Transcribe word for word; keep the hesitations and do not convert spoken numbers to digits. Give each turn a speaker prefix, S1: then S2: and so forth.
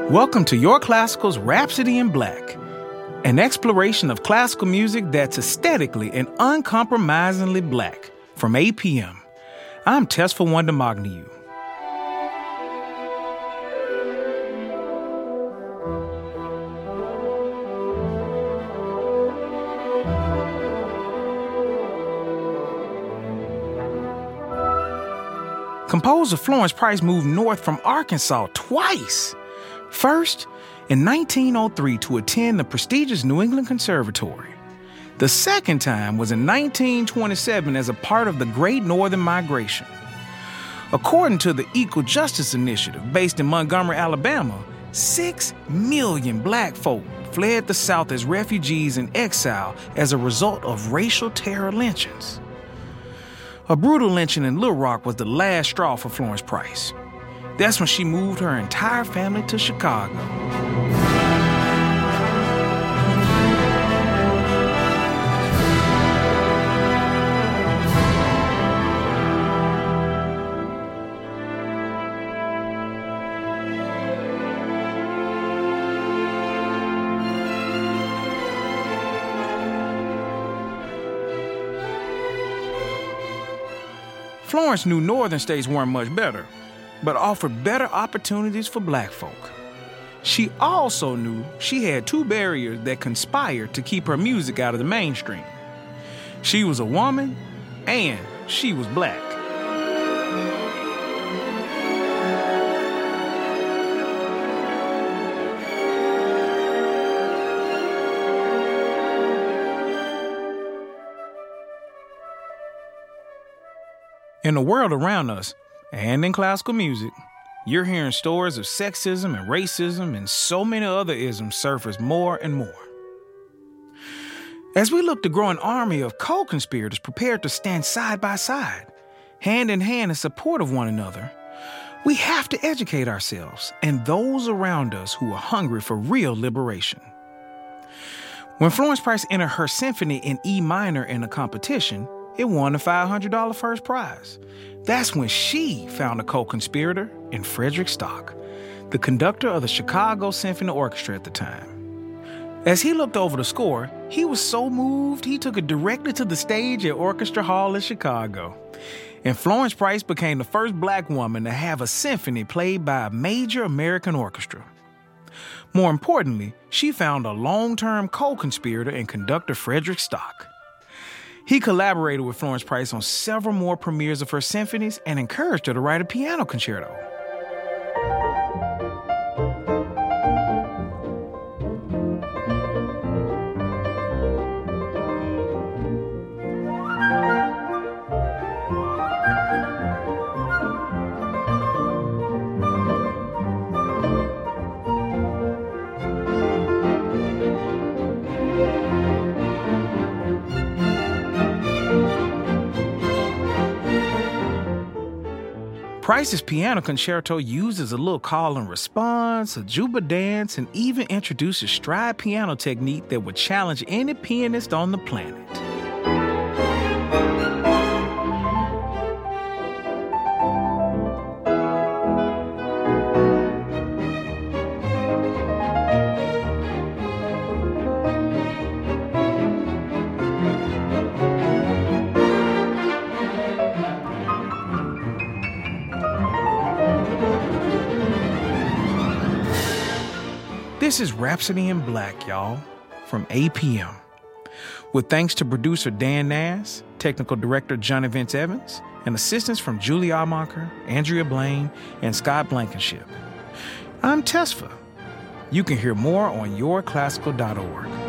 S1: Welcome to Your Classical's Rhapsody in Black, an exploration of classical music that's aesthetically and uncompromisingly black from A P M. I'm Tesfa Wonder Magniou. Composer Florence Price moved north from Arkansas twice. First, in nineteen oh three to attend the prestigious New England Conservatory. The second time was in nineteen twenty-seven as a part of the Great Northern Migration. According to the Equal Justice Initiative based in Montgomery, Alabama, six million black folk fled the South as refugees in exile as a result of racial terror lynchings. A brutal lynching in Little Rock was the last straw for Florence Price. That's when she moved her entire family to Chicago. Florence knew northern states weren't much better, but offered better opportunities for black folk. She also knew she had two barriers that conspired to keep her music out of the mainstream. She was a woman, and she was black. In the world around us, and in classical music, you're hearing stories of sexism and racism and so many other isms surface more and more. As we look to grow an army of co-conspirators prepared to stand side by side, hand in hand in support of one another, we have to educate ourselves and those around us who are hungry for real liberation. When Florence Price entered her symphony in E minor in a competition, it won a five hundred dollars first prize. That's when she found a co-conspirator in Frederick Stock, the conductor of the Chicago Symphony Orchestra at the time. As he looked over the score, he was so moved he took it directly to the stage at Orchestra Hall in Chicago. And Florence Price became the first black woman to have a symphony played by a major American orchestra. More importantly, she found a long-term co-conspirator in conductor Frederick Stock. He collaborated with Florence Price on several more premieres of her symphonies and encouraged her to write a piano concerto. Price's piano concerto uses a little call and response, a juba dance, and even introduces stride piano technique that would challenge any pianist on the planet. This is Rhapsody in Black, y'all, from A P M. With thanks to producer Dan Nass, technical director Johnny Vince Evans, and assistance from Julie Almacher, Andrea Blaine, and Scott Blankenship. I'm Tesfa. You can hear more on your classical dot org.